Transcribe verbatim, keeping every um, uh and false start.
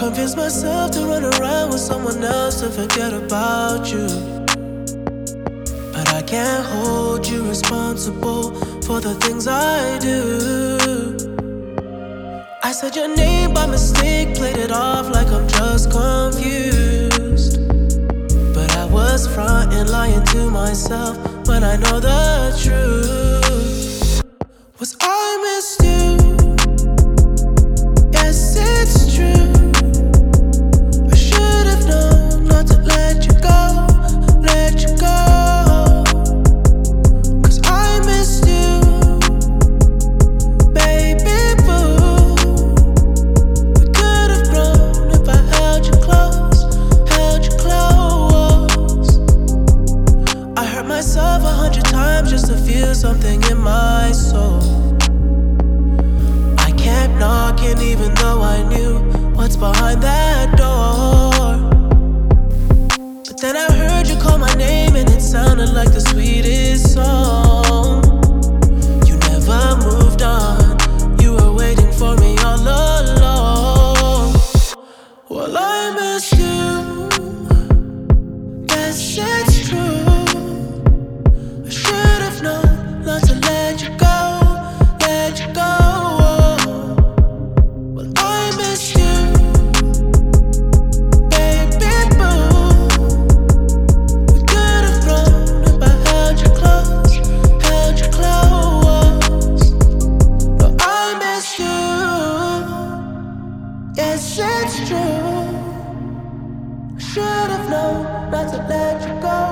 Convince myself to run around with someone else to forget about you. But I can't hold you responsible for the things I do. I said your name by mistake, played it off like I'm just confused. But I was frontin', lying to myself when I know the truth. Was I missed you? Yes, it's true. I should have known not to let you go, let you go. Cause I missed you, baby boo. We could have grown if I held you close, held you close. I hurt myself a hundred times just to feel something in my soul. I kept knocking even though I knew what's behind that door. But then I heard you call my name and it sounded like the sweetest song. You never moved on, you were waiting for me all along. Well, I miss you, yes it's true. I should have known not to let you go, let you go. Well, I miss you, baby boo. We could have grown if I held you close, held you close. No, I miss you, yes it's true. I should have known not to let you go.